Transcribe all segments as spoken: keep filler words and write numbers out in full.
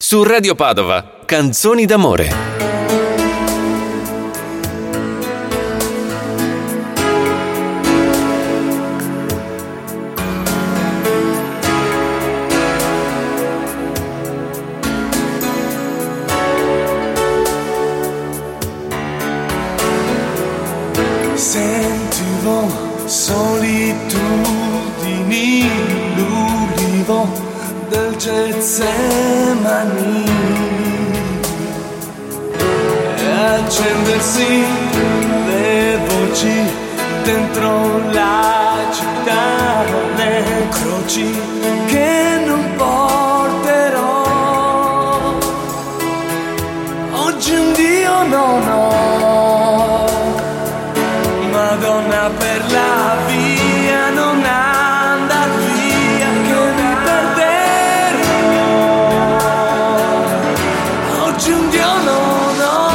Su Radio Padova, Canzoni d'amore. Sentivo solitudini, l'ulivo del Getsemani, e accendersi le voci dentro la città, le croci che non porterò. Oggi un Dio non ho, Madonna, per la via non andar via che mi perderò. Oggi un Dio non ho,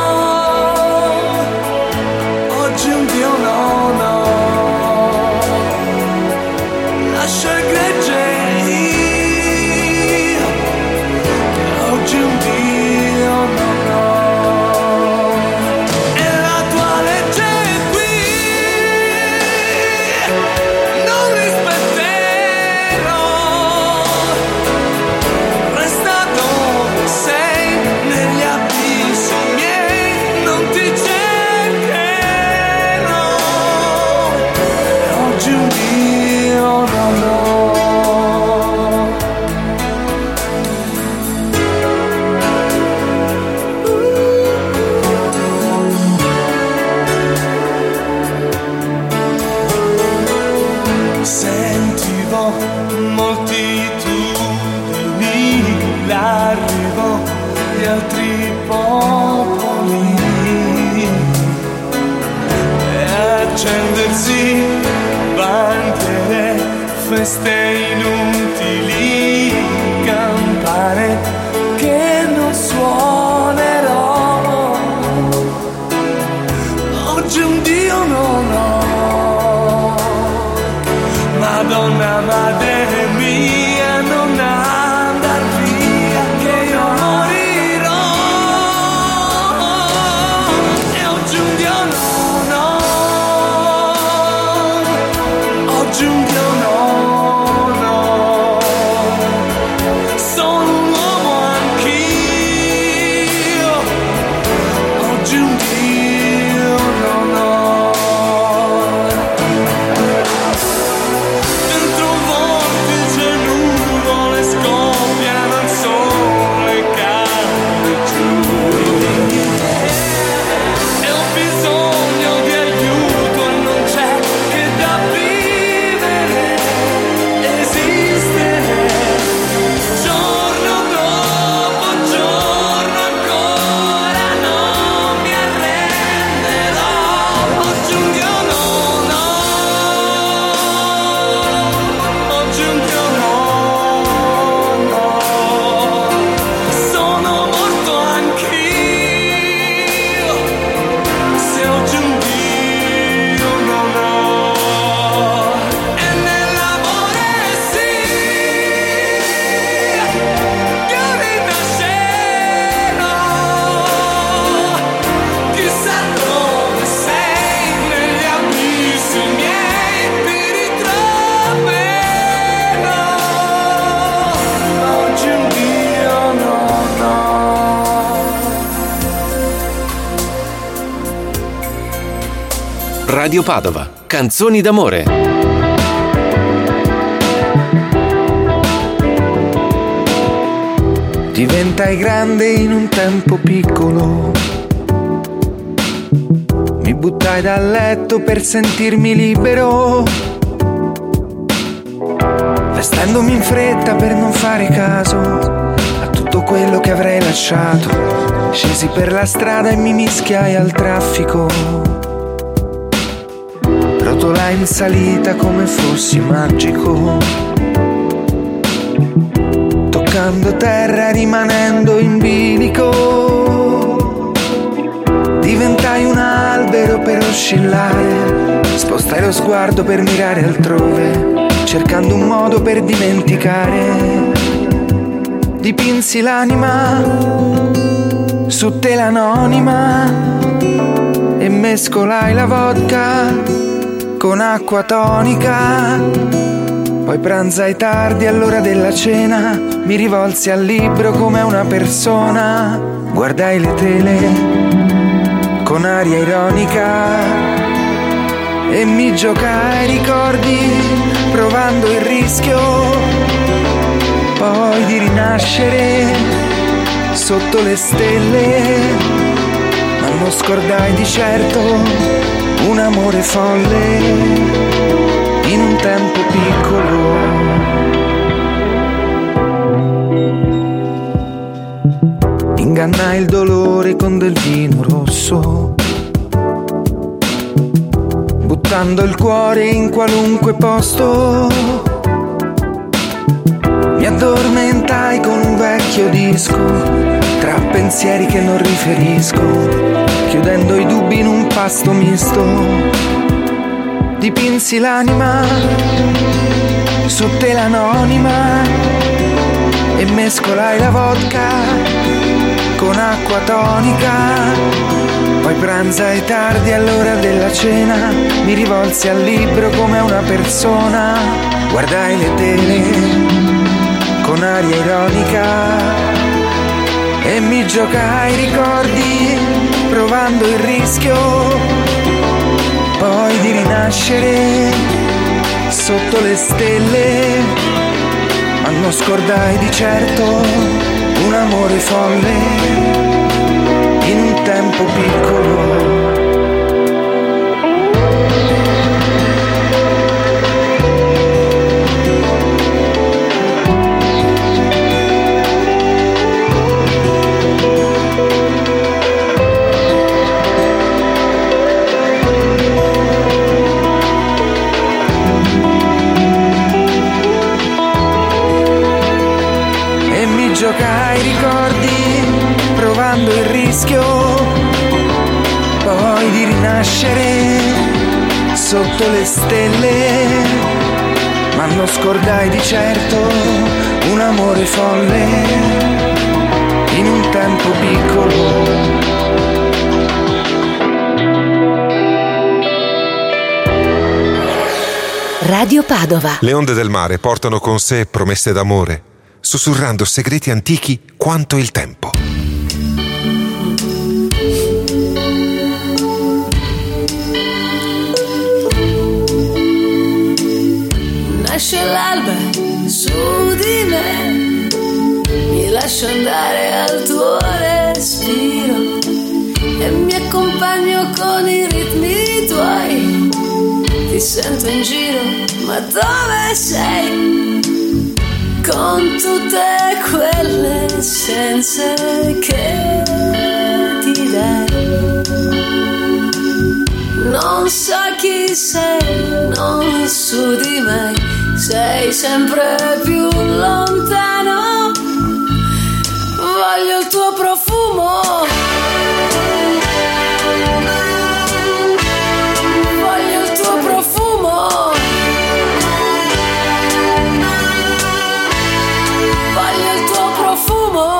oggi un Dio non ho. Lascio il gregge io, oggi un Dio non ho. Sentivo moltitudini, l'arrivo di altri popoli, e accendersi bandere, feste inutili, campane che non suonerò. Oggi un Dio non ho, Madonna, madre mia, non andar via che io morirò. E oggi un Dio non ho, oggi un Dio non ho. Sono un uomo anch'io, oggi un Dio non ho. Radio Padova, Canzoni d'amore. Diventai grande in un tempo piccolo, mi buttai dal letto per sentirmi libero, vestendomi in fretta per non fare caso a tutto quello che avrei lasciato. Scesi per la strada e mi mischiai al traffico, rotolai in salita come fossi magico, toccando terra rimanendo in bilico. Diventai un albero per oscillare, spostai lo sguardo per mirare altrove, cercando un modo per dimenticare dipinsi l'anima su tela anonima e mescolai la vodka con acqua tonica. Poi pranzai tardi all'ora della cena, mi rivolsi al libro come una persona, guardai le tele con aria ironica e mi giocai ricordi provando il rischio poi di rinascere sotto le stelle, ma non scordai di certo un amore folle in un tempo piccolo. Ingannai il dolore con del vino rosso, buttando il cuore in qualunque posto. Mi addormentai con un vecchio disco, tra pensieri che non riferisco, chiudendo i dubbi in un pasto misto. Dipinsi l'anima su tela anonima e mescolai la vodka con acqua tonica. Poi pranzai tardi all'ora della cena, mi rivolsi al libro come una persona, guardai le tele con aria ironica e mi giocai ricordi provando il rischio poi di rinascere sotto le stelle, ma non scordai di certo un amore folle in un tempo piccolo. Giocai ricordi provando il rischio poi di rinascere sotto le stelle, ma non scordai di certo un amore folle in un tempo piccolo. Radio Padova. Le onde del mare portano con sé promesse d'amore, sussurrando segreti antichi quanto il tempo. Nasce l'alba su di me, mi lascio andare al tuo respiro e mi accompagno con i ritmi tuoi. Ti sento in giro, ma dove sei? Con tutte quelle essenze che ti dai. Non so chi sei, non studi mai, sei sempre più lontano. Voglio il tuo profumo, voglio il tuo profumo, voglio il tuo profumo.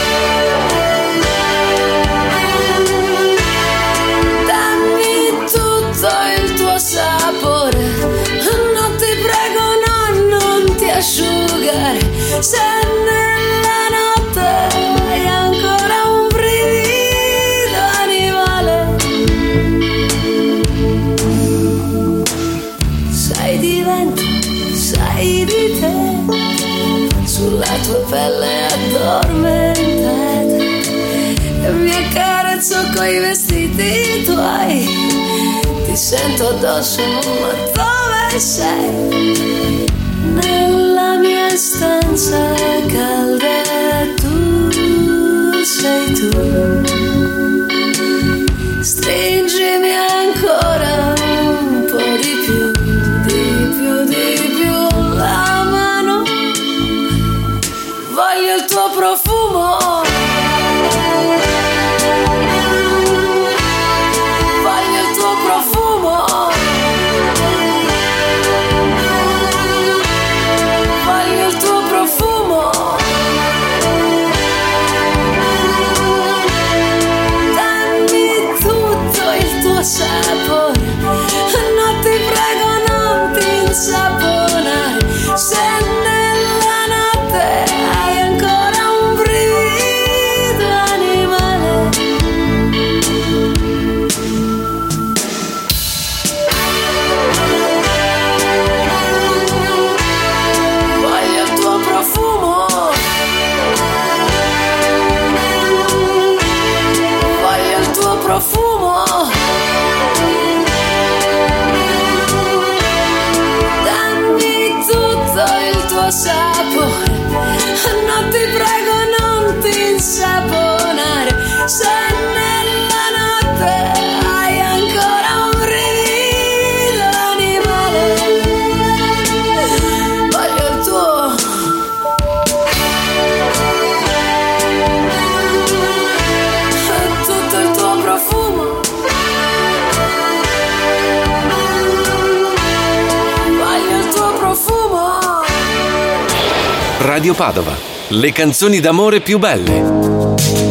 Dammi tutto il tuo sapore, non ti prego, no, non ti asciugare. Se nella notte hai ancora un brivido animale, sai di vento, sai di te, sulla tua pelle addormentata, e mi accarezzo coi vestiti tuoi. Ti sento addosso, ma dove sei? Nella mia stanza calda tu sei tu. Stringimi ancora un po' di più, di più, di più la mano. Voglio il tuo profumo, voglio il tuo profumo, voglio il tuo profumo. Radio Padova. Le canzoni d'amore più belle.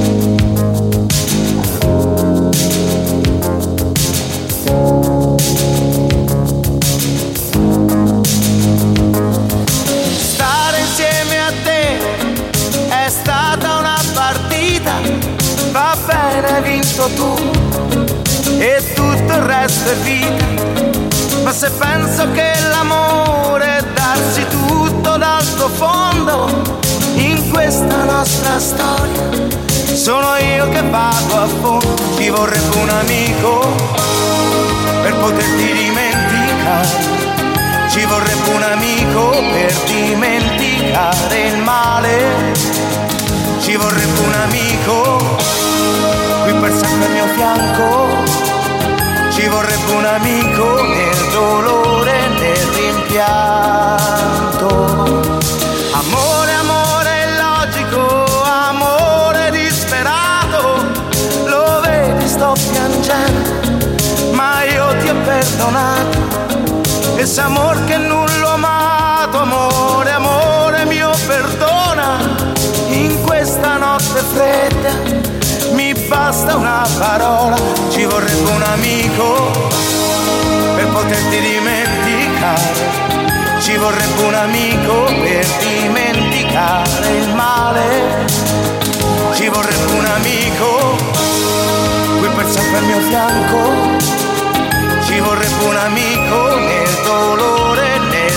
Stare insieme a te è stata una partita, va bene, hai vinto tu e tutto il resto è vita. Ma se penso che l'amore è darsi tutto dal profondo in questa nostra storia, sono io che vado a fondo. Ci vorrebbe un amico per poterti dimenticare, ci vorrebbe un amico per dimenticare il male, ci vorrebbe un amico qui per sempre al mio fianco, ci vorrebbe un amico nel dolore e nel rimpianto. Amore, amore illogico, amore disperato, lo vedi sto piangendo, ma io ti ho perdonato. Esse amor che non l'ho amato, amore, amore mio perdona. In questa notte fredda mi basta una parola, ci vorrebbe un amico per poterti dimenticare, ci vorrebbe un amico per dimenticare il male, ci vorrebbe un amico qui per sempre al mio fianco, ci vorrebbe un amico nel dolore e nel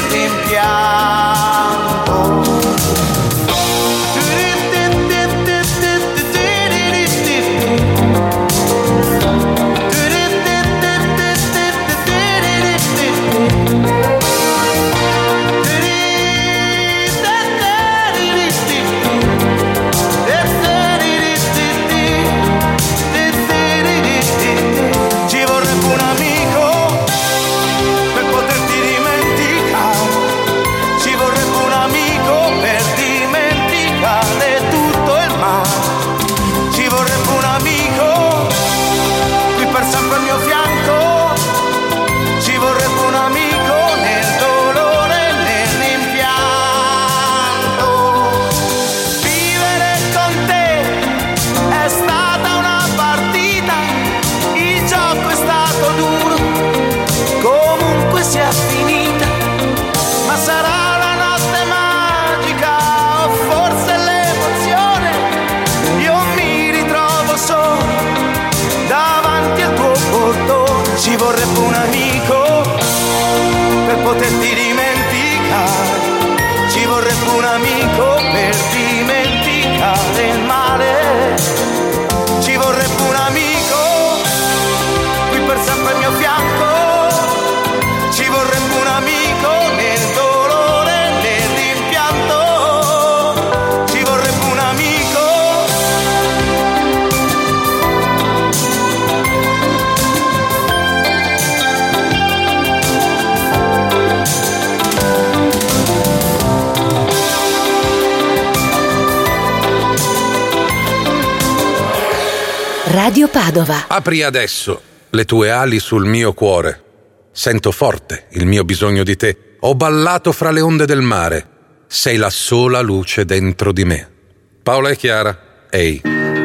rimpianto. Ci vorrebbe un amico per poterti dimenticare, ci vorrebbe un amico per dimenticare il male, ci vorrebbe un amico qui per sempre al mio fianco, ci vorrebbe un amico nel dolore e nel rimpianto, ci vorrebbe un amico. Radio Padova. Apri adesso le tue ali sul mio cuore. Sento forte il mio bisogno di te. Ho ballato fra le onde del mare. Sei la sola luce dentro di me. Paola e Chiara, ehi.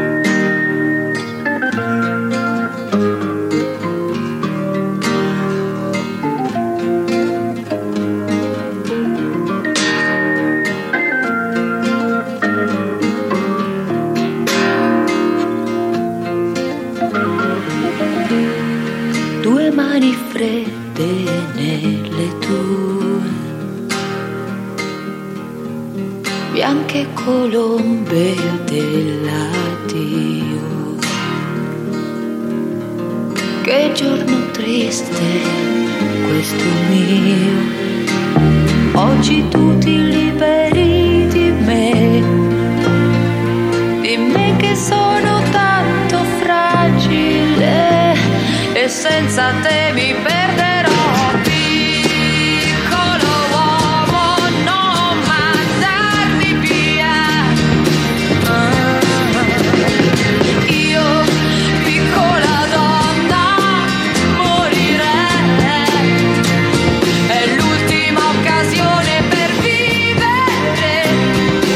Due mani fredde nelle tue, bianche colombe dell'addio. Che giorno triste questo mio, oggi tu ti liberi di me, di me che sono tanto fragile e senza te mi perderò. Piccolo uomo, non mandarmi via. Ah, io, piccola donna, morirei. È l'ultima occasione per vivere.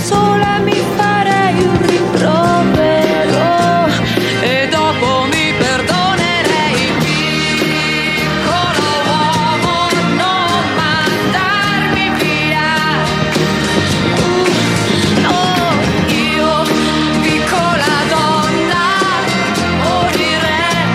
sola mi farei un rimprovero e dopo mi perdonerei. Piccolo uomo, non mandarmi via. Uh, no, io, piccola donna, morirei.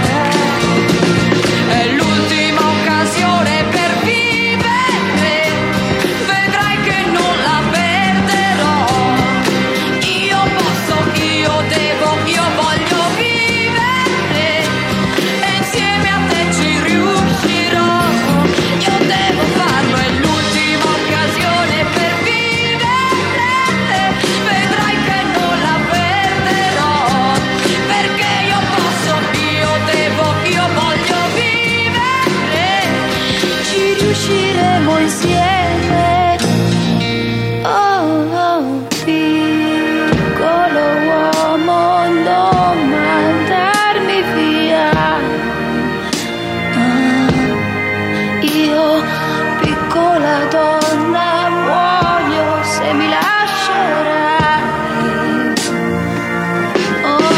È l'ultima occasione per vivere, vedrai che non la perderò. Io posso, io devo, io voglio vivere e insieme a te ci riuscirò. Io devo farlo, è l'ultima occasione per vivere, vedrai che non la perderò. Perché io posso, io devo, io voglio vivere, ci riusciremo insieme. Oh, oh, piccolo uomo, non mandarmi via. Ah, io, piccola donna, muoio se mi lascerai. Oh,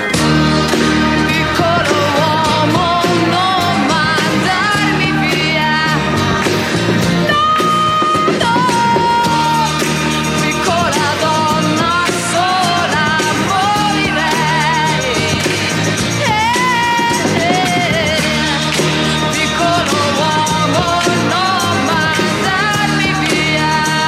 piccolo uomo, non mandarmi via. No, no, piccola donna, sola morirei. Eh, eh, piccolo uomo, non mandarmi via.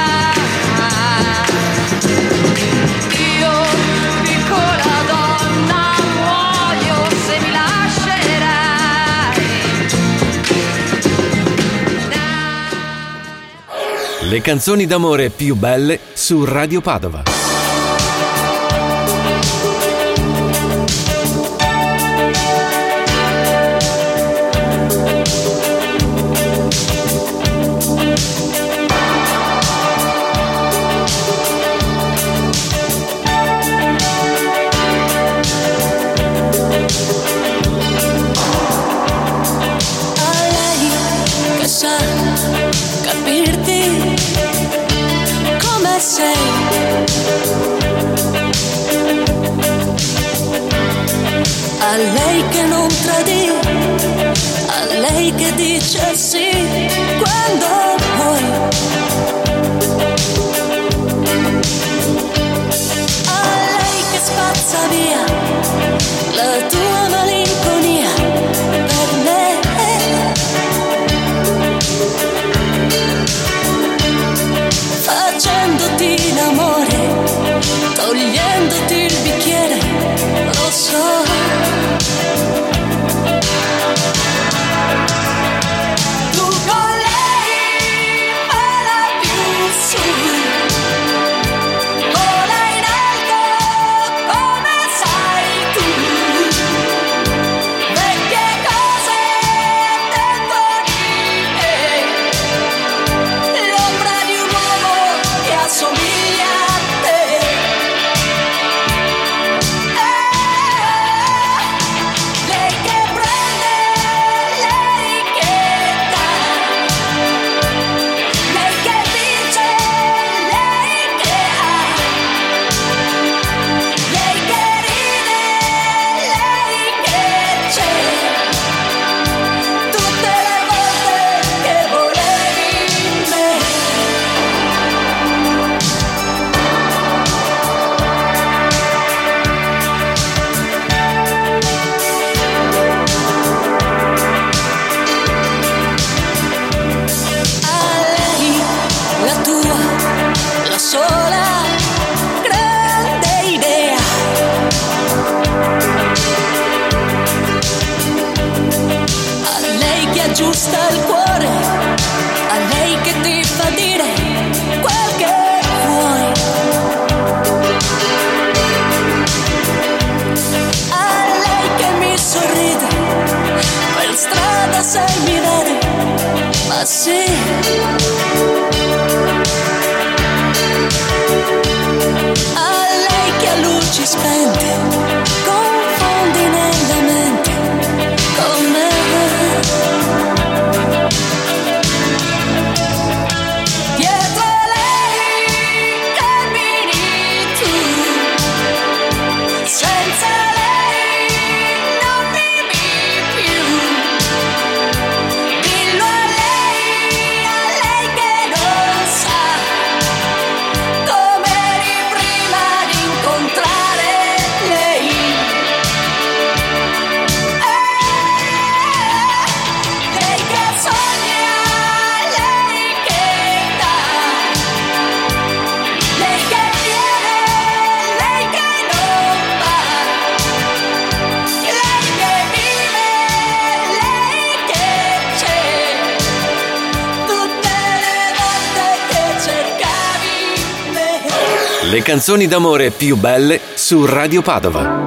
Io, piccola donna, muoio se mi lascerai. Le canzoni d'amore più belle su Radio Padova. A lei che sa capirti come sei, a lei che non tradì, a lei che dice sì quando vuoi, a lei che spazza via la tua malinconia per me. Facendoti l'amore, togliendoti il bicchiere, lo so. Tu con lei vola più su, vola in alto come sai tu. Vecchie cose dentro di me, l'ombra di un uomo che assomiglia a te. Eh, lei che prende, lei che dà, lei che vince, lei che ha, lei che ride, lei che c'è, tutte le volte che volevi me. A lei la tua, la sola grande idea, a lei che aggiusta il cuore, a lei che ti fa dire quel che vuoi, a lei che mi sorride per strada se mi vede, ma sì. A lei che a luci spente confondi nella mente con me. Dietro a lei cammini Le canzoni d'amore più belle su Radio Padova.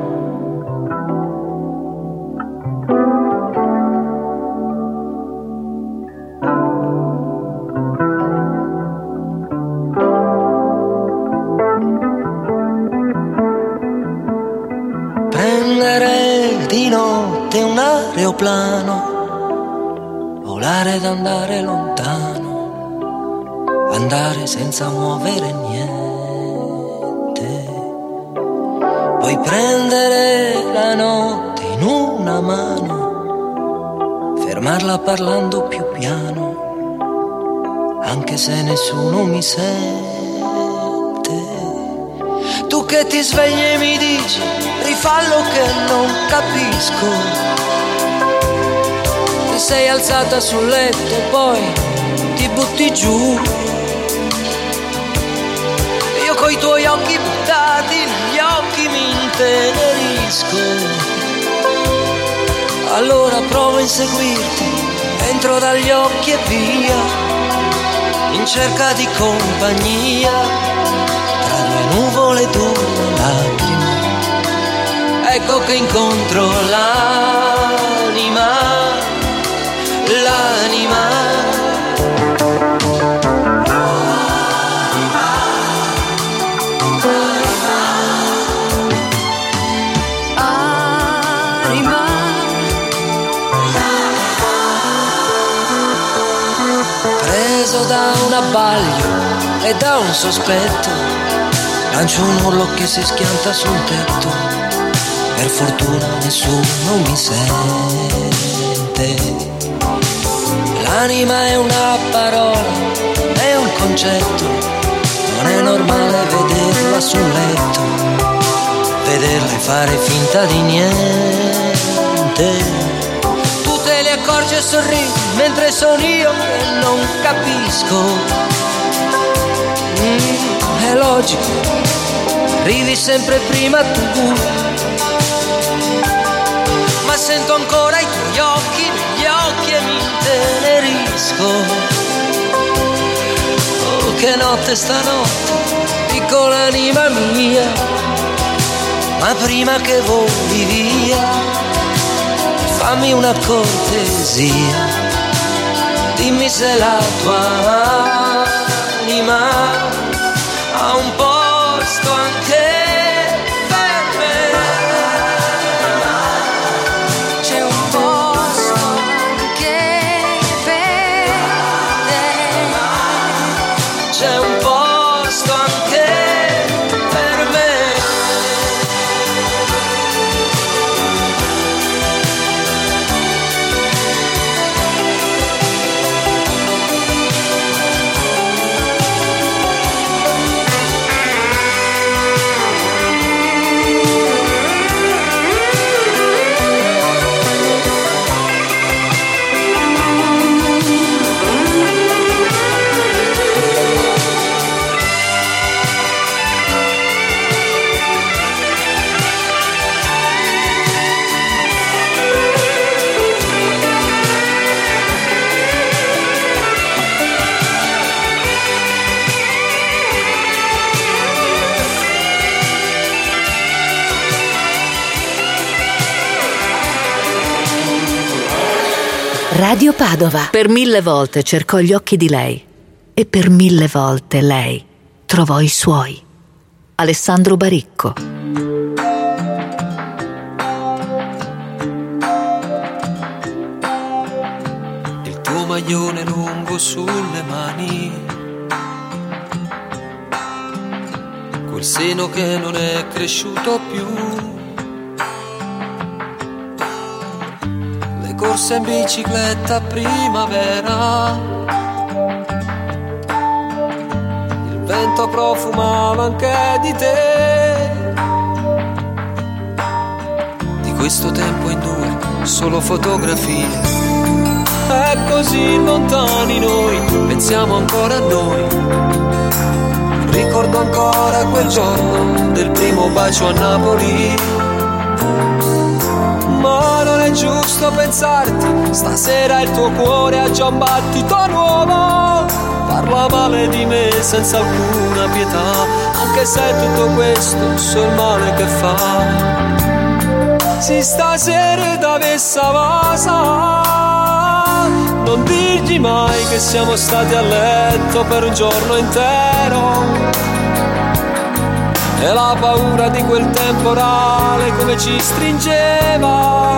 Prendere di notte un aeroplano, volare ed andare lontano, andare senza muovere niente. Puoi prendere la notte in una mano, fermarla parlando più piano, anche se nessuno mi sente. Tu che ti svegli e mi dici rifallo che non capisco, ti sei alzata sul letto e poi ti butti giù. Io coi tuoi occhi buttati negli occhi mi intenerisco. Allora provo a inseguirti, entro dagli occhi e via, in cerca di compagnia, tra due nuvole, due lacrime. Ecco che incontro l'anima, l'anima. Preso da un abbaglio e da un sospetto, lancio un urlo che si schianta sul tetto. Per fortuna nessuno mi sente. L'anima è una parola, è un concetto. Non è normale vederla sul letto, vederla e fare finta di niente. Tu te ne accorgi e sorridi, mentre sono io che non capisco. Mm, è logico, arrivi sempre prima tu, ma sento ancora i tuoi occhi negli occhi e mi intenerisco. Oh, che notte stanotte, piccola anima mia, ma prima che voli via, fammi una cortesia, dimmi se la tua anima ha un posto anche per me. C'è un posto anche per te. C'è un posto anche per me. Radio Padova. Per mille volte cercò gli occhi di lei e per mille volte lei trovò i suoi. Alessandro Baricco. Il tuo maglione lungo sulle mani, quel seno che non è cresciuto più, corse in bicicletta a primavera, il vento profumava anche di te. Di questo tempo in due, solo fotografie, è così lontani noi, pensiamo ancora a noi. Ricordo ancora quel giorno del primo bacio a Napoli. Ma non è giusto pensarti, stasera il tuo cuore ha già un battito nuovo. Parla male di me senza alcuna nessuna pietà, anche se tutto questo so il male che fa. Se stasera t'avesse vasa, non dirgli mai che siamo stati a letto per un giorno intero. E la paura di quel temporale come ci stringeva,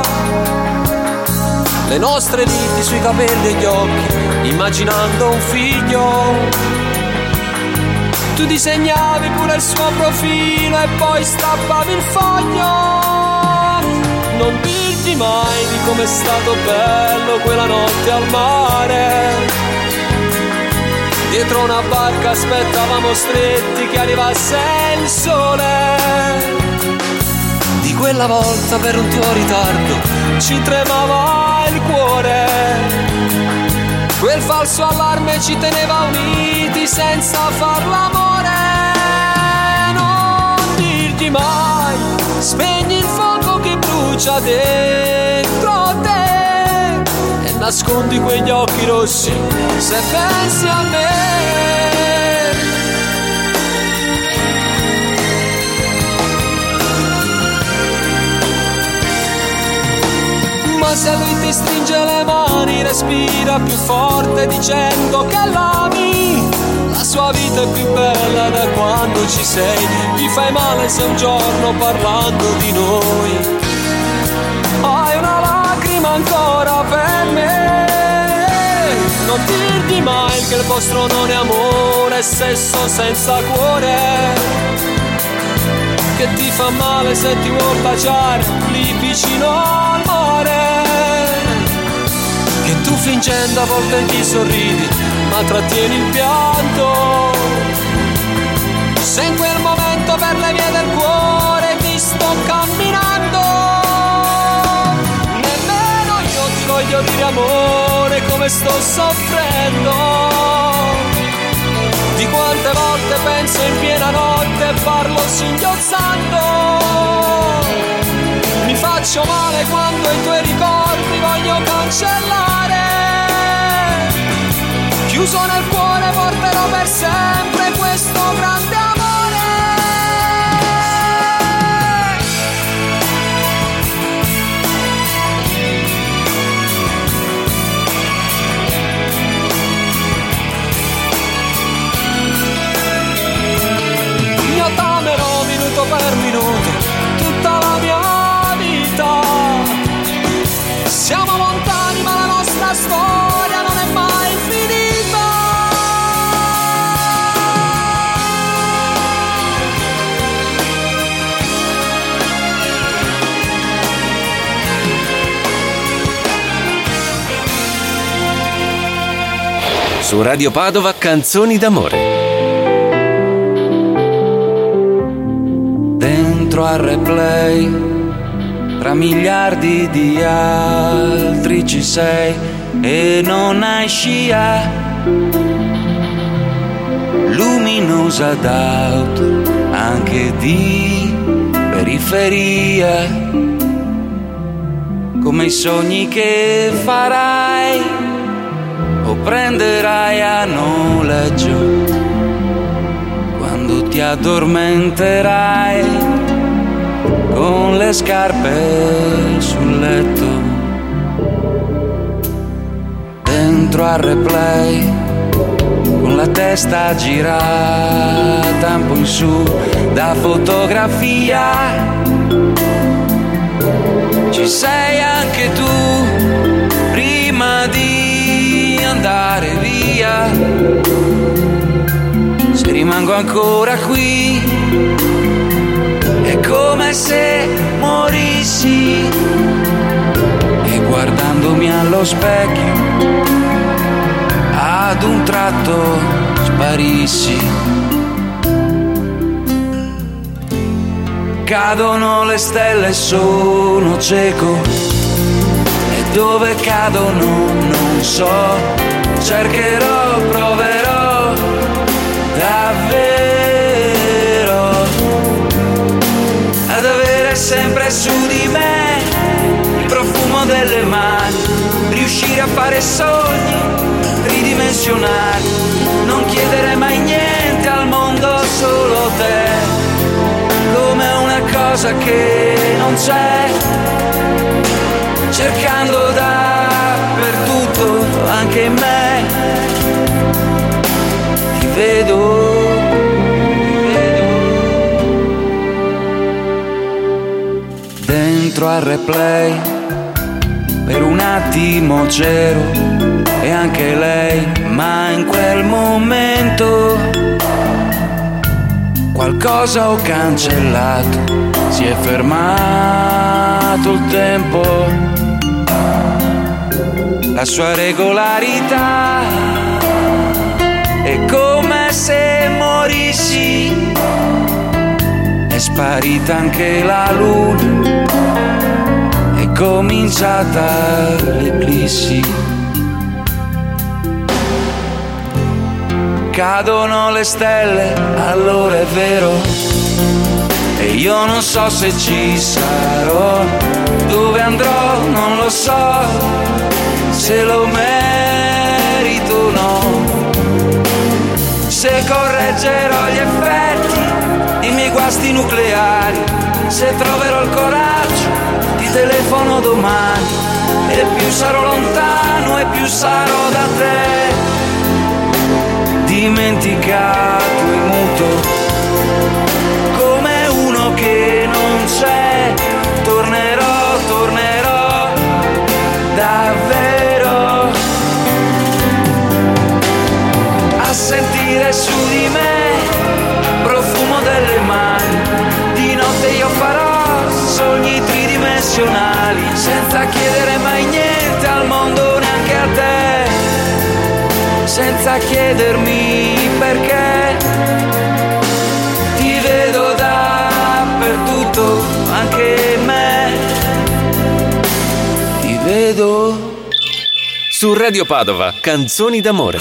le nostre liti sui capelli e gli occhi, immaginando un figlio. Tu disegnavi pure il suo profilo e poi strappavi il foglio. Non dirgli mai di com'è stato bello quella notte al mare. Dietro una barca aspettavamo stretti che arrivasse il sole. Di quella volta per un tuo ritardo ci tremava il cuore. Quel falso allarme ci teneva uniti senza far l'amore. Non dirgli mai, spegni il fuoco che brucia dentro te e nascondi quegli occhi rossi se pensi a me. Ma se lui ti stringe le mani, respira più forte dicendo che l'ami. La sua vita è più bella da quando ci sei. Gli fai male se un giorno parlando di noi hai una lacrima ancora per me. Non dirgli mai che il vostro non è amore, è sesso senza cuore, che ti fa male se ti vuol baciare lì vicino al mare. Che tu fingendo a volte gli sorridi ma trattieni il pianto. Se in quel momento per le vie del cuore ti sto camminando, nemmeno io ti voglio dire amore come sto soffrendo. Di quante volte penso in piena notte e parlo singhiozzando. Mi faccio male quando i tuoi ricordi voglio cancellare. Chiuso nel cuore porterò per sempre questo grande amore. Io t'amerò minuto per minuto tutta la mia vita. Siamo lontani ma la nostra storia non è mai finita. Su Radio Padova Canzoni d'amore. Dentro al replay, tra miliardi di altri ci sei e non hai scia. Luminosa d'auto, anche di periferia, come i sogni che farai o prenderai a noleggio quando ti addormenterai con le scarpe sul letto. Dentro al replay, con la testa girata un po' in su da fotografia, ci sei anche tu prima di andare via. Se rimango ancora qui è come se morissi e guardandomi allo specchio ad un tratto sparissi. Cadono le stelle, sono cieco e dove cadono non so. Cercherò, proverò davvero ad avere sempre su di me il profumo delle mani, riuscire a fare sogni tridimensionali, non chiedere mai niente al mondo qualcosa che non c'è, cercando dappertutto, anche in me. Ti vedo, ti vedo. Dentro al replay, per un attimo c'ero e anche lei, ma in quel momento qualcosa ho cancellato, si è fermato il tempo, la sua regolarità è come se morissi, è sparita anche la luna, è cominciata l'eclissi. Cadono le stelle, allora è vero, e io non so se ci sarò, dove andrò non lo so, se lo merito o no, se correggerò gli effetti dei miei guasti nucleari, se troverò il coraggio ti telefono domani, e più sarò lontano e più sarò da te, dimenticato e muto, come uno che non c'è. Tornerò, tornerò, davvero, a sentire su di me profumo delle mani. Di notte io farò sogni tridimensionali, senza chiedere mai niente al mondo, neanche a te, senza chiedermi perché. Ti vedo dappertutto, anche me. Ti vedo. Su Radio Padova, canzoni d'amore.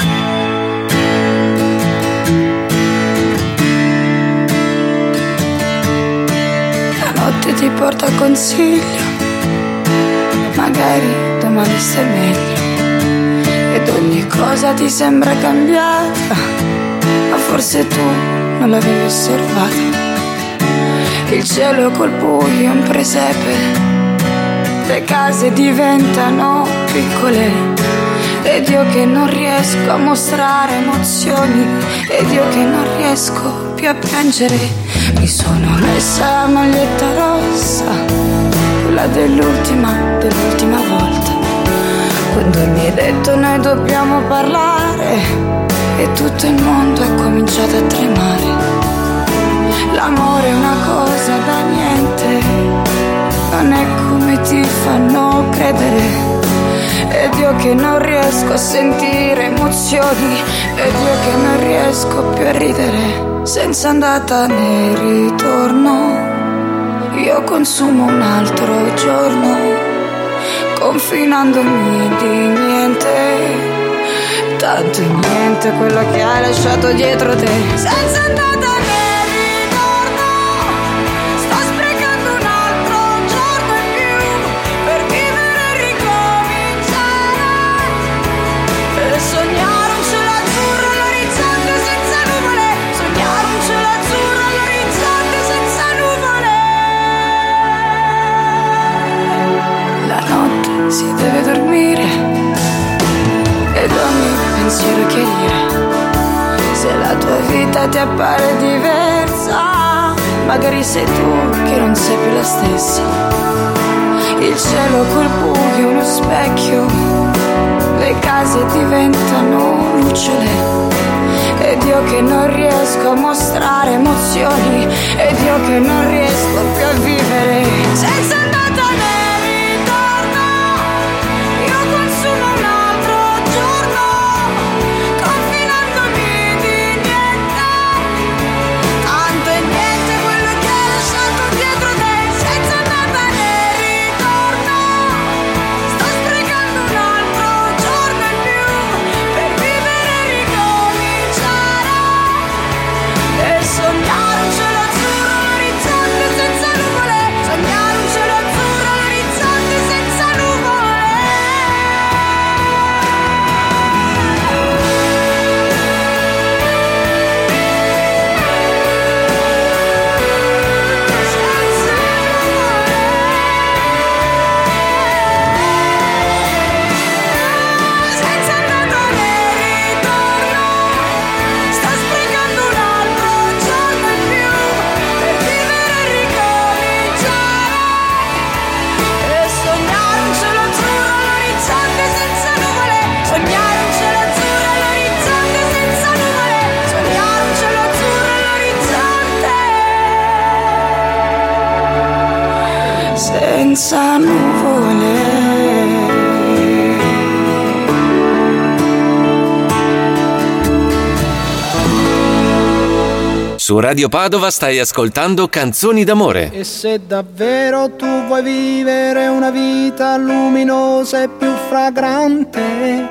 La notte ti porta consiglio, magari domani stai meglio, ed ogni cosa ti sembra cambiata, ma forse tu non l'avevi osservata. Il cielo col buio, un presepe, le case diventano piccole, ed io che non riesco a mostrare emozioni, ed io che non riesco più a piangere. Mi sono messa la maglietta rossa, quella dell'ultima, dell'ultima volta, quando mi hai detto noi dobbiamo parlare, e tutto il mondo è cominciato a tremare. L'amore è una cosa da niente, non è come ti fanno credere, ed io che non riesco a sentire emozioni, ed io che non riesco più a ridere. Senza andata né ritorno, io consumo un altro giorno, confinandomi di niente, tanto è niente quello che hai lasciato dietro te. Senza andata né ritorno, sto sprecando un altro giorno in più per vivere e ricominciare, per sognare un cielo azzurro all'orizzonte senza nuvole, sognare un cielo azzurro all'orizzonte senza nuvole. La notte si deve dormire, ed ogni pensiero chiarire. Se la tua vita ti appare diversa, magari sei tu che non sei più la stessa. Il cielo col buio, uno specchio, le case diventano lucciole, ed io che non riesco a mostrare emozioni, ed io che non riesco più a vivere. Senza andata né ritorno, io consumo un altro giorno, confinandomi di niente, tanto è niente quello che hai lasciato dietro te. Senza andata né ritorno, sto sprecando un altro giorno in più per vivere e ricominciare, e sognare un cielo azzurro all'orizzonte senza nuvole, sognare un cielo senza nuvole. Su Radio Padova stai ascoltando Canzoni d'amore. E se davvero tu vuoi vivere una vita luminosa e più fragrante,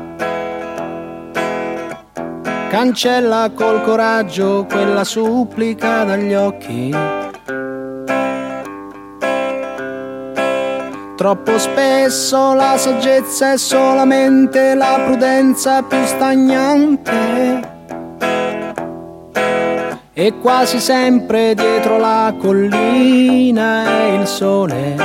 cancella col coraggio quella supplica dagli occhi. Troppo spesso la saggezza è solamente la prudenza più stagnante. E quasi sempre dietro la collina è il sole.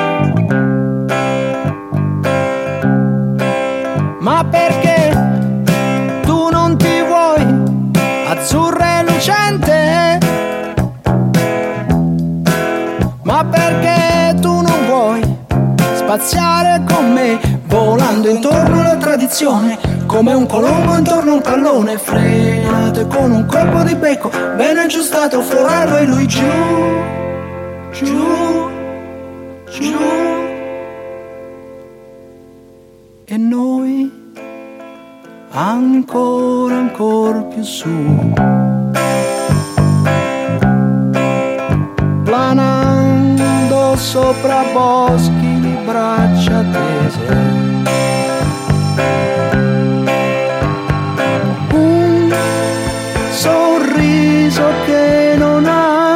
Ma perché tu non ti vuoi azzurra e lucente? Ma perché tu non vuoi spaziare con me, volando intorno alla tradizione, come un colombo intorno a un pallone, frenato con un colpo di becco, ben aggiustato, forarlo e lui giù, giù, giù. E noi ancora, ancora più su, planando sopra boschi di braccia tese. Sorriso che non ha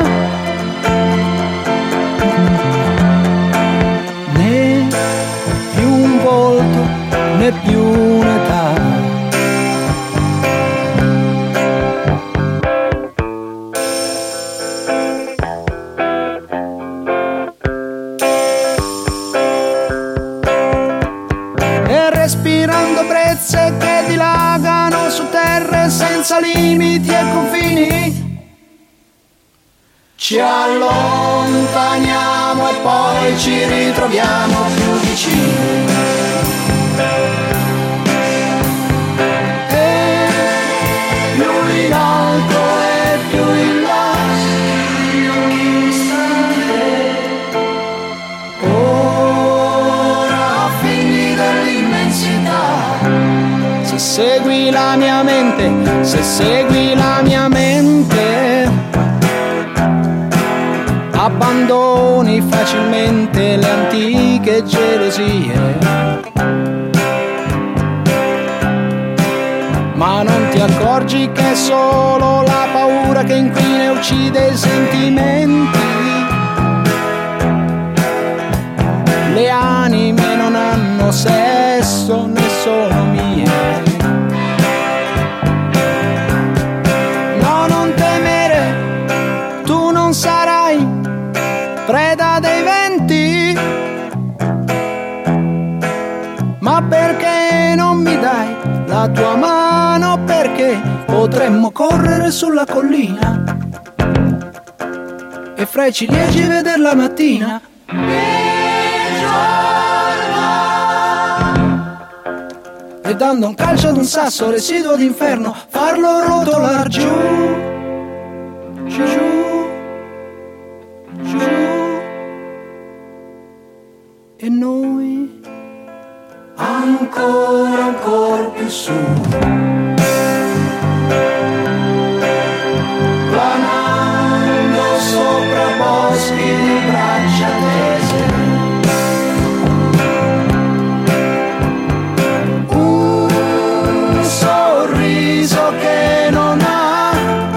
né più un volto né più un'età. E respirando brezze che dilagano su terre senza limiti e confini, ci allontaniamo e poi ci ritroviamo più vicini. E più in alto e più in basso, ora figli dell'immensità. Se segui la mia mente, se segui la mia mente, abbandoni facilmente le antiche gelosie. Ma non ti accorgi che è solo la paura che inquina e uccide i sentimenti. Le anime non hanno sesso né sono mie. No, non temere, tu non sarai preda dei venti. Ma perché non mi dai la tua mano? Perché potremmo correre sulla collina e fra i ciliegi veder la mattina. E dando un calcio ad un sasso residuo d'inferno, farlo rotolar giù, giù, giù. E noi ancora, ancora più su, planando sopra boschi di braccia tese. Un sorriso che non ha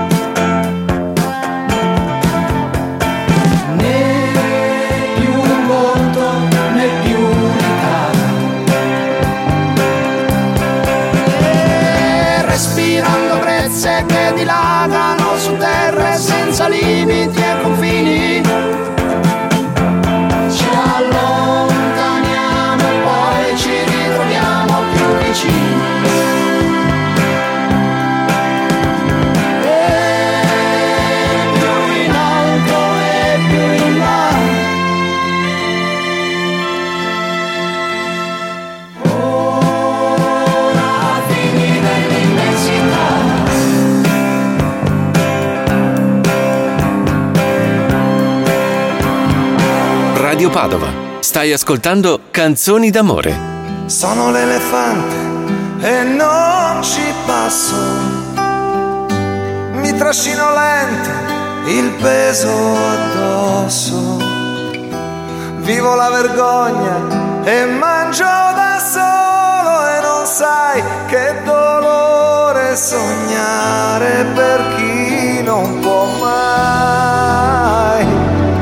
né più un volto né più un'età. E respirando brezze che dilagano su terre senza limiti e confini, ci allontaniamo e poi ci ritroviamo più vicini. Radio Padova, Stai ascoltando Canzoni d'amore. Sono l'elefante e non ci passo. Mi trascino lento, il peso addosso. Vivo la vergogna e mangio da solo. E non sai che dolore sognare per chi non può mai.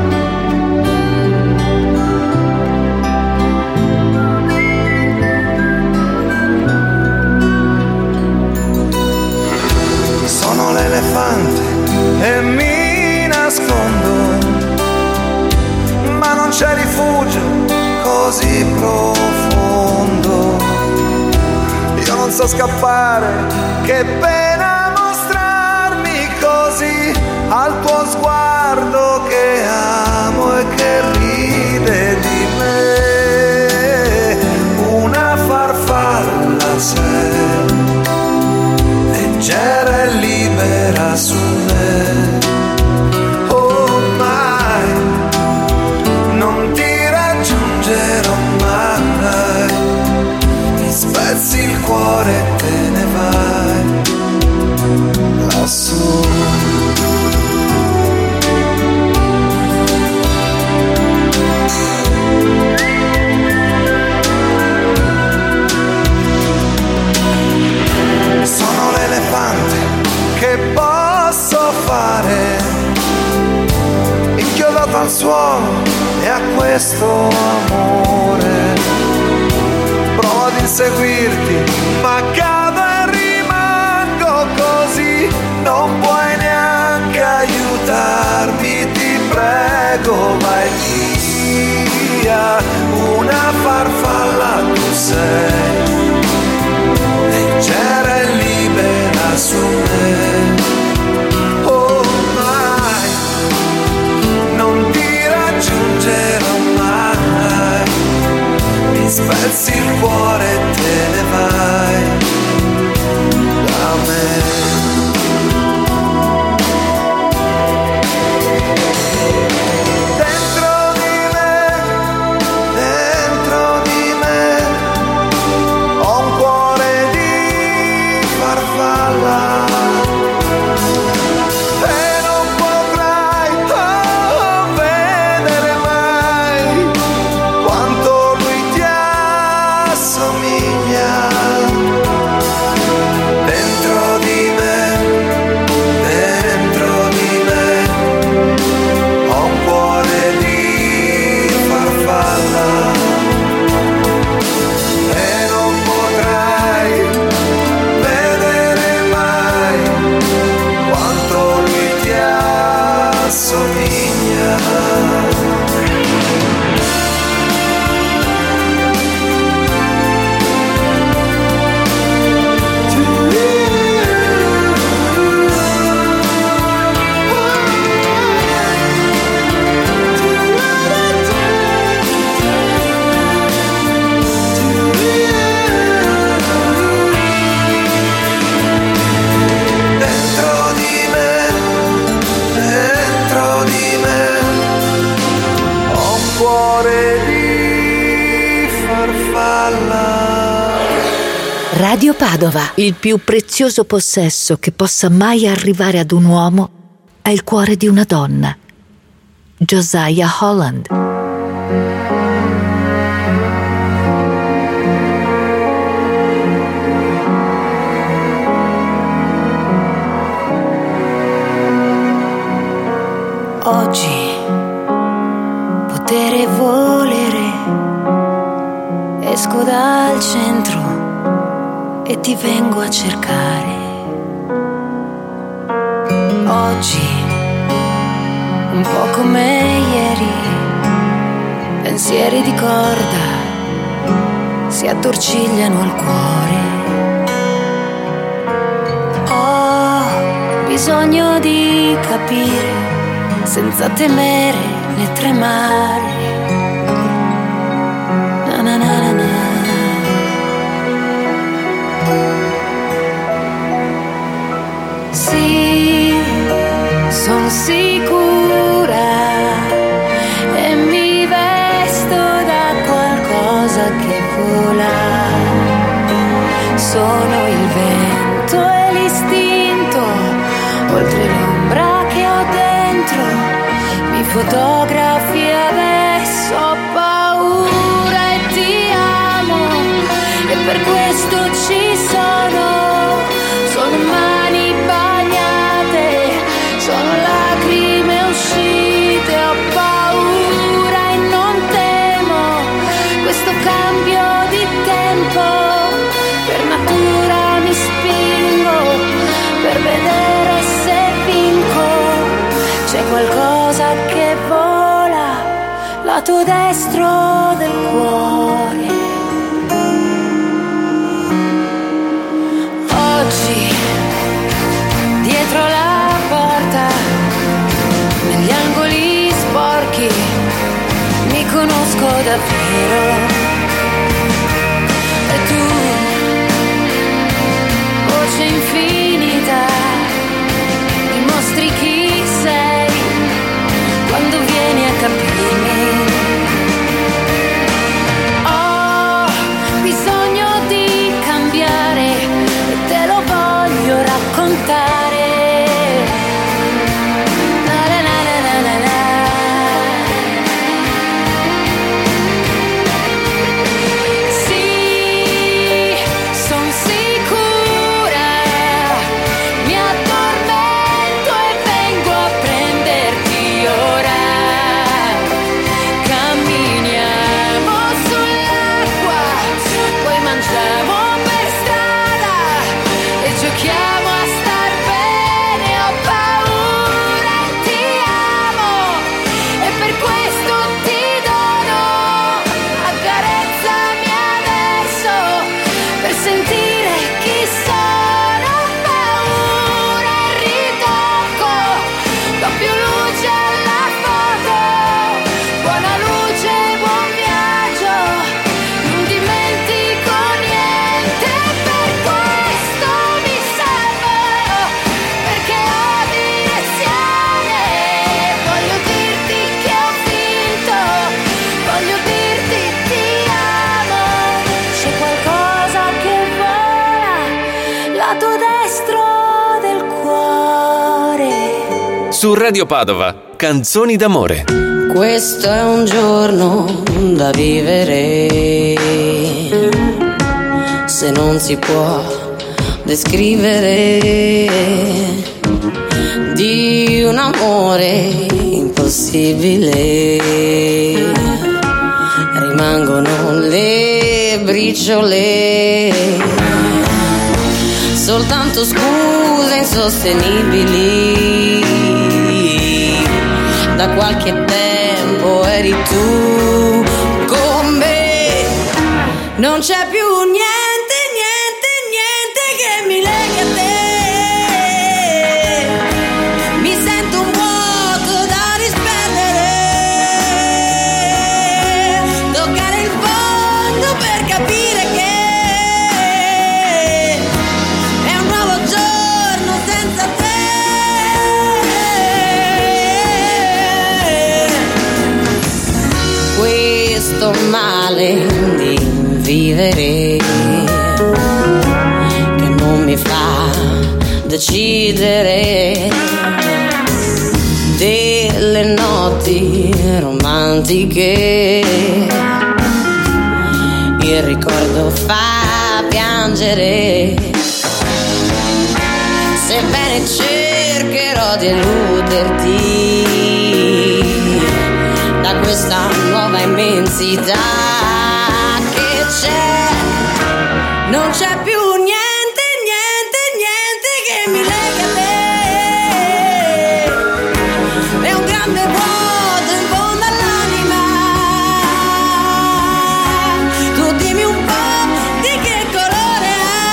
Sono l'elefante e mi nascondo, ma non c'è rifugio così profondo. Io non so scappare, che pena mostrarmi così al tuo sguardo che amo e che ride di me. Una farfalla sei, leggera e libera su me. Oh mai, non ti raggiungerò mai. Mi spezzi il cuore e te ne vai lassù. Sono l'elefante che posso fare, inchiodato al suolo e a questo amore. Provo ad inseguirti, ma cado e rimango così. Non puoi neanche aiutarmi, ti prego, vai via. Una farfalla tu sei, leggera e libera su me. Oh mai, non ti raggiungerò mai. Mi spezzi il cuore e te ne vai da me. Radio Padova, il più prezioso possesso che possa mai arrivare ad un uomo è il cuore di una donna. Josiah Holland. Oggi potere volere, esco dal centro e ti vengo a cercare. Oggi, un po' come ieri, pensieri di corda si attorcigliano al cuore. Ho bisogno di capire, senza temere né tremare. Na na na na na. Sì, son sicura e mi vesto da sono il vento e l'istinto, oltre l'ombra che ho dentro, mi fotografi adesso, ho paura e ti amo, e per questo ci sono, sono mani bagnate, sono lacrime uscite, ho paura e non temo questo cambio di tempo, per natura mi spingo, per vedere se vinco, c'è qualcosa che vola, lato destro del cuore. Oggi, dietro la porta, negli angoli sporchi, mi conosco davvero. E tu, voce infinita, dimostri chi sei quando vieni a capirmi. Ho bisogno di cambiare e te lo voglio raccontare. Na na na na na na. Sì, son sicura, mi addormento e vengo a prenderti ora. Camminiamo sull'acqua, poi mangiamo per strada e giochiamo a star bene. Ho paura e ti amo, e per questo ti dono, accarezzami adesso per sentire chi sono. Ho paura e ritocco, do più luce alla foto, buona luce, buon viaggio, non dimentico niente, per questo mi salvo, perché ho direzione, voglio dirti che ho vinto, voglio dirti ti amo, c'è qualcosa che vola, lato destro del cuore. Su Radio Padova, canzoni d'amore. Questo è un giorno da vivere, se non si può descrivere, di un amore impossibile. Rimangono le briciole, soltanto scuse insostenibili. Da qualche tempo eri tu con me, non c'è più niente, niente, niente che mi leghi a te. Mi sento un vuoto da disperdere, toccare il fondo per capire che è un nuovo giorno senza te. Questo male di vivere che non mi fa decidere delle notti romantiche, il ricordo fa piangere, sebbene cercherò di eluderti da questa nuova immensità che c'è, non c'è più niente, niente, niente che mi lega a te. È un grande vuoto in fondo all'anima. Tu dimmi un po' di che colore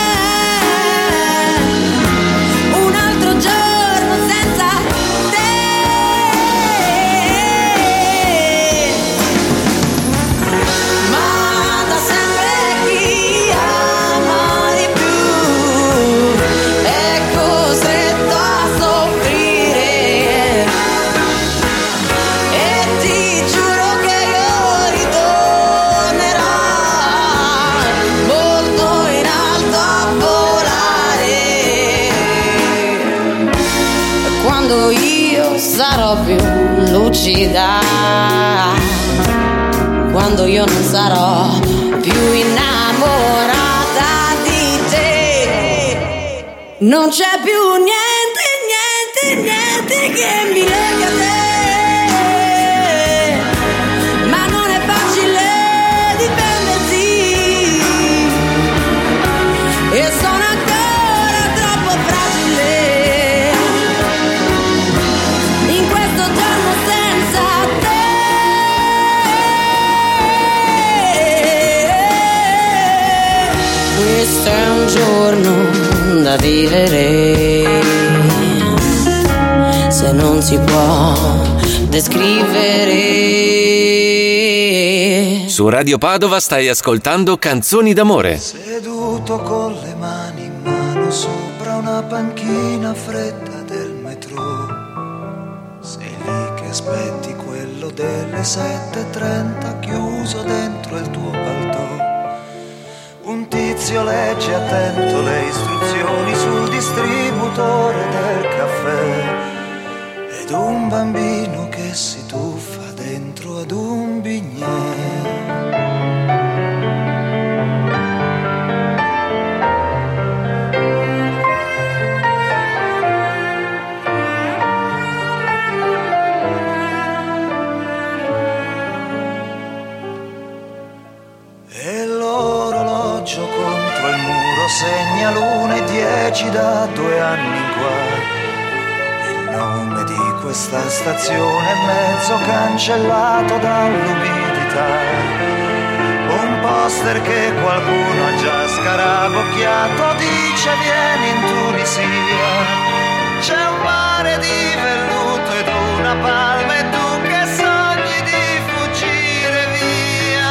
è un altro giorno senza te. Ma da sempre chi ama sarò più lucida, quando io non sarò più innamorata di te. Non c'è più niente, niente, niente che mi lega a te. Ma non è facile difendersi, e sono ancora troppo fragile in questo giorno senza te. Questo è un giorno da vivere, se non si può descrivere. Su Radio Padova stai ascoltando Canzoni d'amore. Seduto con le mani in mano sopra una panchina fredda del metro, sei lì che aspetti quello delle sette e trenta chiuso dentro il tuo paltò. Un tizio legge attento le istruzioni sul distributore del caffè, ed un bambino che si tuffa dentro ad un bignè. E l'orologio contro il muro segna l'una e dieci da due anni in qua. Il nome di questa stazione è mezzo cancellato dall'umidità. Un poster che qualcuno ha già scarabocchiato dice vieni in Tunisia. C'è un mare di velluto ed una palma e tu che sogni di fuggire via.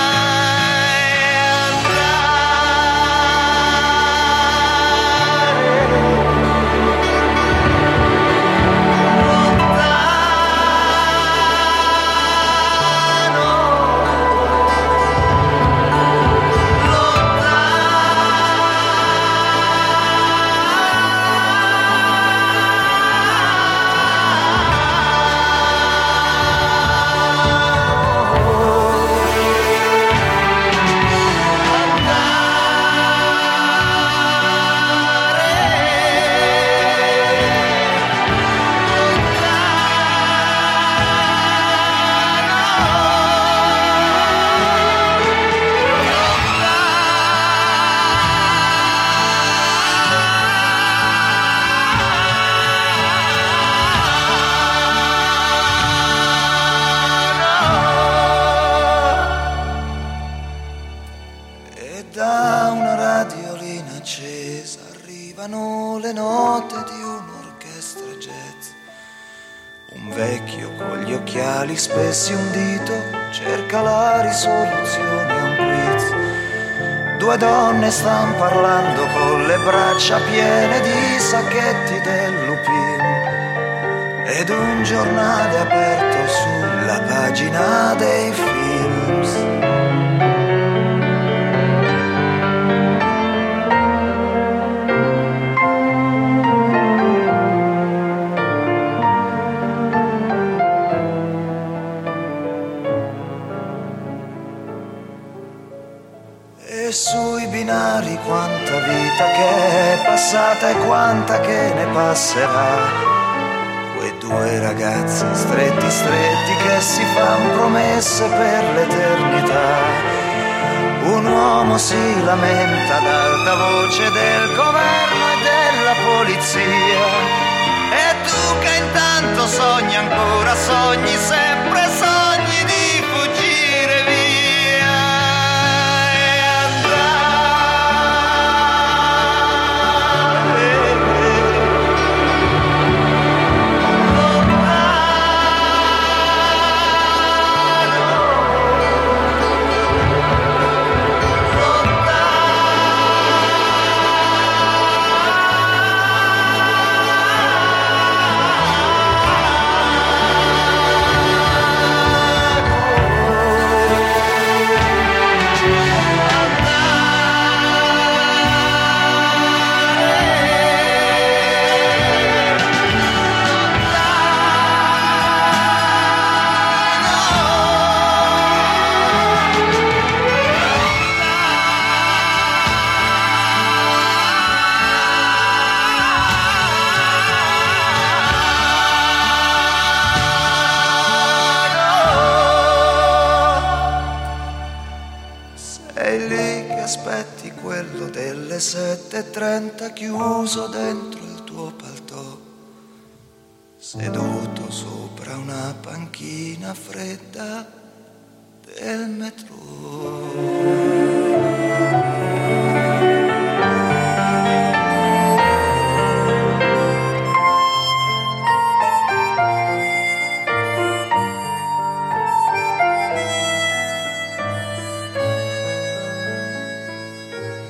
Da una radiolina accesa arrivano le note di un'orchestra jazz. Un vecchio con gli occhiali spessi un dito cerca la risoluzione a un quiz. Due donne stanno parlando con le braccia piene di sacchetti del Lupin, ed un giornale aperto sulla pagina dei films. E sui binari quanta vita che è passata e quanta che ne passerà. Quei due ragazzi stretti stretti che si fan promesse per l'eternità. Un uomo si lamenta ad alta voce del governo e della polizia. E tu che intanto sogni ancora, sogni sempre, sogni di fuggire via. le sette e trenta chiuso dentro il tuo paltò, seduto sopra una panchina fredda del metro.